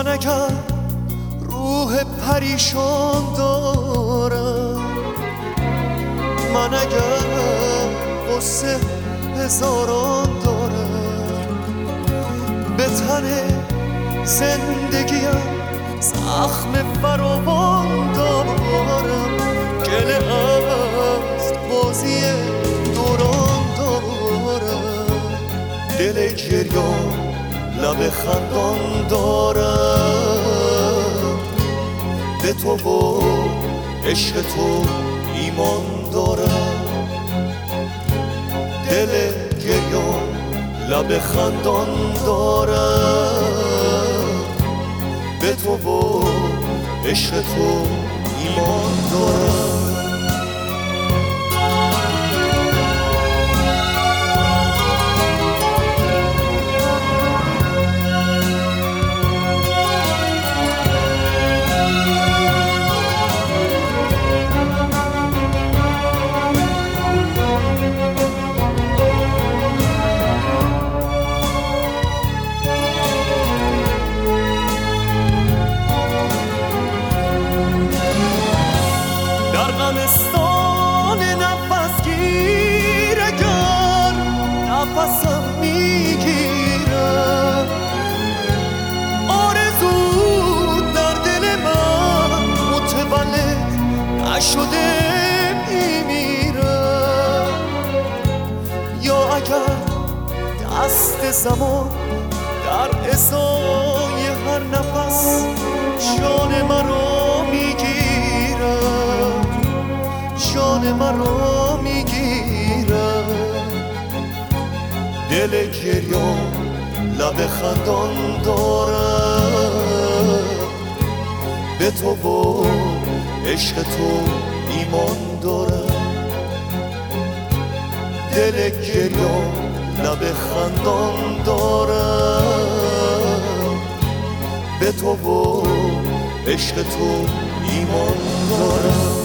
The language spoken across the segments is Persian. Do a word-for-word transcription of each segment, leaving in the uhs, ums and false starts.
من اگر روح پریشان دارم، من اگر قصه هزاران دارم، به تن زندگیم زخم فراوان دارم، گله از بازی دوران دارم، دل گریان لب خندان دارم، به تو و عشق تو ایمان دارم، دل گریان لب خندان دارم، به تو و عشق تو ایمان دارم. غمستان نفس گیر اگر نفسم میگیرم، آرزو در دل من متولد نشده میمیرم، یا اگر دست زمان در ازای هر نفس جان مرا میگیرم، جان مرا میگیرم، دل گریان لب خندان دارم، به تو و عشق تو ایمان دارم، دل گریان لب خندان دارم، به تو و عشق تو ایمان دارم.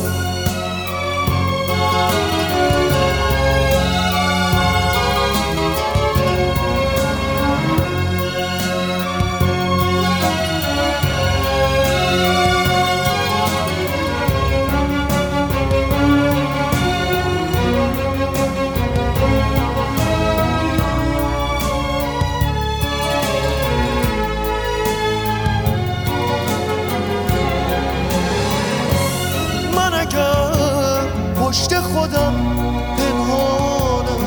پشت خودم پنهانم،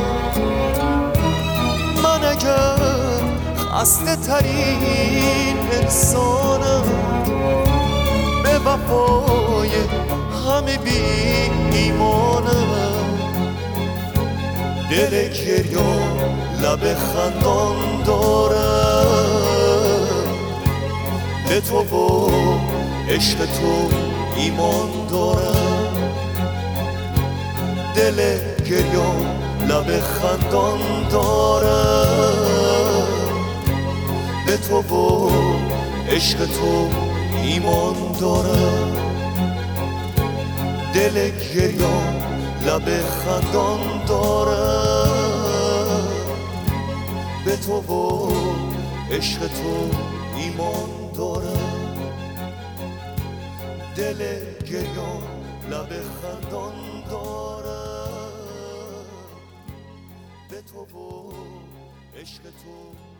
من اگر خسته ترین انسانم، به وفای همه بی ایمانم، دل گریان لب خندان دارم، به تو و عشق تو ایمان دارم، دل گریان لب خندان دارم، به تو و عشق تو ایمان دارم، دل گریان لب خندان دارم، به تو و عشق تو ایمان دارم، دل گریان لب خندان دارم، به تو و عشق تو